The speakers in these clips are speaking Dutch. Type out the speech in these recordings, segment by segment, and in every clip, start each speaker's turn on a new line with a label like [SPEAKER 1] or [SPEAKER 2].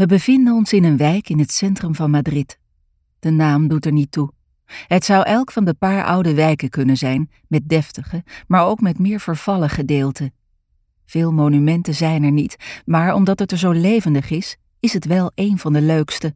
[SPEAKER 1] We bevinden ons in een wijk in het centrum van Madrid. De naam doet er niet toe. Het zou elk van de paar oude wijken kunnen zijn, met deftige, maar ook met meer vervallen gedeelten. Veel monumenten zijn er niet, maar omdat het er zo levendig is het wel een van de leukste.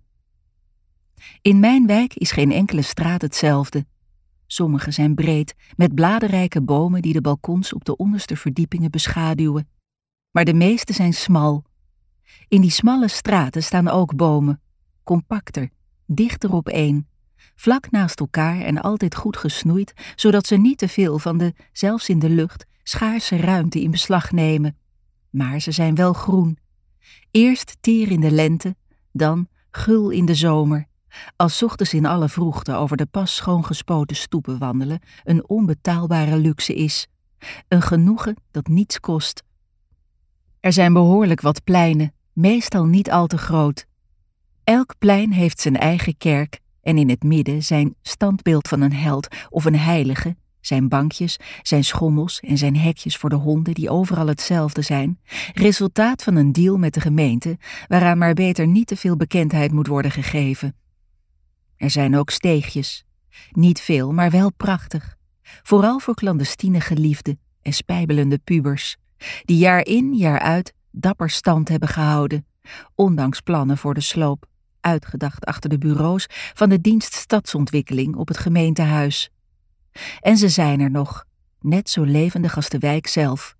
[SPEAKER 1] In mijn wijk is geen enkele straat hetzelfde. Sommige zijn breed, met bladrijke bomen die de balkons op de onderste verdiepingen beschaduwen. Maar de meeste zijn smal. In die smalle straten staan ook bomen, compacter, dichter opeen, vlak naast elkaar en altijd goed gesnoeid, zodat ze niet te veel van de, zelfs in de lucht, schaarse ruimte in beslag nemen. Maar ze zijn wel groen. Eerst teer in de lente, dan gul in de zomer. Als 's ochtends in alle vroegte over de pas schoongespoten stoepen wandelen een onbetaalbare luxe is. Een genoegen dat niets kost. Er zijn behoorlijk wat pleinen, meestal niet al te groot. Elk plein heeft zijn eigen kerk en in het midden zijn standbeeld van een held of een heilige, zijn bankjes, zijn schommels en zijn hekjes voor de honden die overal hetzelfde zijn, resultaat van een deal met de gemeente waaraan maar beter niet te veel bekendheid moet worden gegeven. Er zijn ook steegjes. Niet veel, maar wel prachtig. Vooral voor clandestine geliefden en spijbelende pubers, die jaar in, jaar uit dapper stand hebben gehouden, ondanks plannen voor de sloop, uitgedacht achter de bureaus van de dienst stadsontwikkeling op het gemeentehuis. En ze zijn er nog, net zo levendig als de wijk zelf.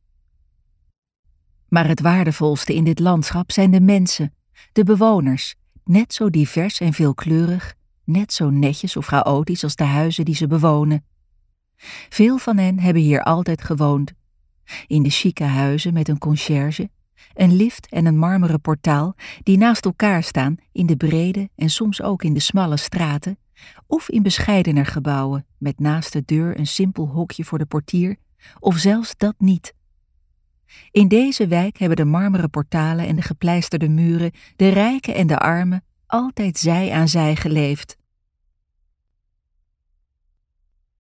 [SPEAKER 1] Maar het waardevolste in dit landschap zijn de mensen, de bewoners, net zo divers en veelkleurig, net zo netjes of chaotisch als de huizen die ze bewonen. Veel van hen hebben hier altijd gewoond. In de chique huizen met een conciërge, een lift en een marmeren portaal die naast elkaar staan in de brede en soms ook in de smalle straten, of in bescheidener gebouwen met naast de deur een simpel hokje voor de portier, of zelfs dat niet. In deze wijk hebben de marmeren portalen en de gepleisterde muren, de rijken en de armen, altijd zij aan zij geleefd.